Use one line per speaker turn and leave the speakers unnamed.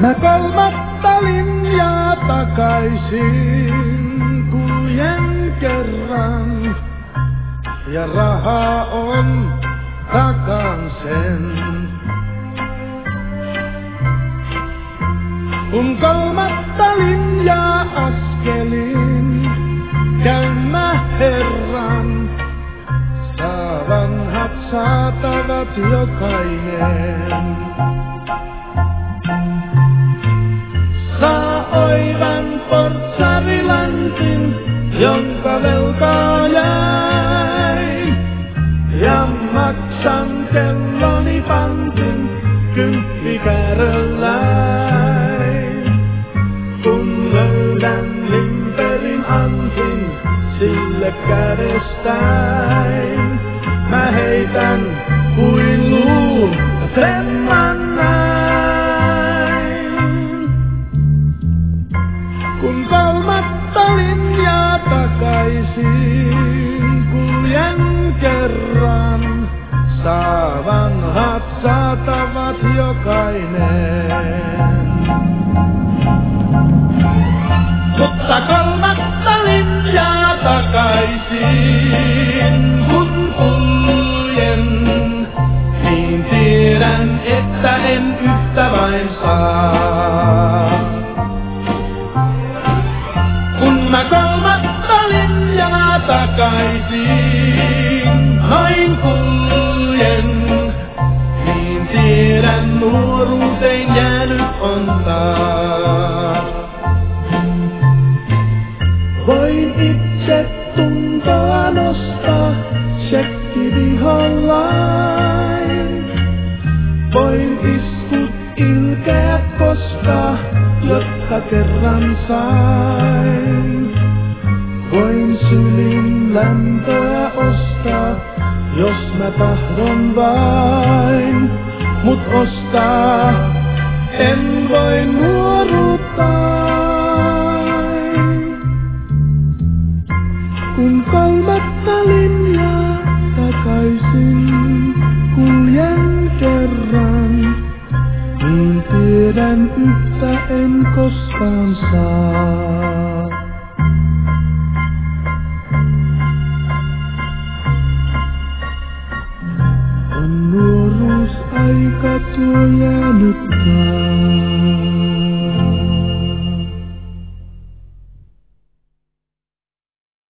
Mä kolmatta linjaa takaisin kuljen kerran. Ja rahaa on takan sen. Kun kolmatta linjaa askelin, käyn mä herran. Saa vanhat saatavat jokainen. Saa oivan portsarilantin, jonka velkaa jäin. Ja maksan kelloni pantin, kymppikäärölläin. Kun löydän limperin antin, sille kädestäin. Mä heitän kuin luun tremman näin. Kun kolmatta linjaa takaisin kuljen kerran, saa vanhat saatavat jokainen. Mutta kolmatta linjaa takaisin kun kuljen, niin tiedän, että en yhtä vain saa. Kun mä kolmatta linjaa takaisin noin kuljen, niin tiedän, nuoruuteen jäänyt on taas. Voin itse tuntoa nostaa, shekki vihollain. Voin iskut ilkeä kostaa, jotta kerran sain. Voin sylin lämpöä ostaa, jos mä tahdon vain. Mut ostaa en voi nuoruuttaa. Kun kolmatta linjaa takaisin kuljen kerran, niin tiedän yhtä en koskaan saa. On nuoruusaika tuo jäänyt taas.